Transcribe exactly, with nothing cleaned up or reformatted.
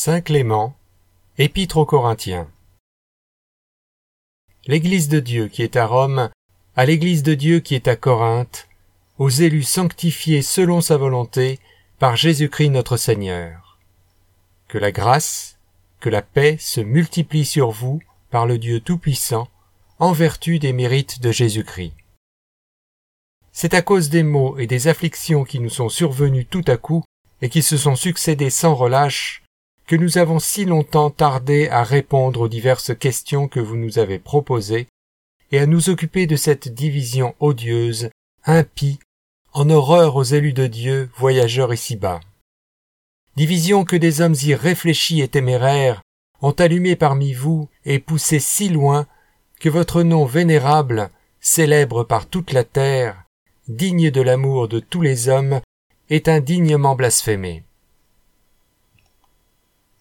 Saint Clément, Épître aux Corinthiens. L'Église de Dieu qui est à Rome, à l'Église de Dieu qui est à Corinthe, aux élus sanctifiés selon sa volonté, par Jésus-Christ notre Seigneur. Que la grâce, que la paix se multiplient sur vous par le Dieu Tout-Puissant, en vertu des mérites de Jésus-Christ. C'est à cause des maux et des afflictions qui nous sont survenus tout à coup et qui se sont succédés sans relâche, que nous avons si longtemps tardé à répondre aux diverses questions que vous nous avez proposées et à nous occuper de cette division odieuse, impie, en horreur aux élus de Dieu, voyageurs ici-bas. Division que des hommes irréfléchis et téméraires ont allumée parmi vous et poussée si loin que votre nom vénérable, célèbre par toute la terre, digne de l'amour de tous les hommes, est indignement blasphémé.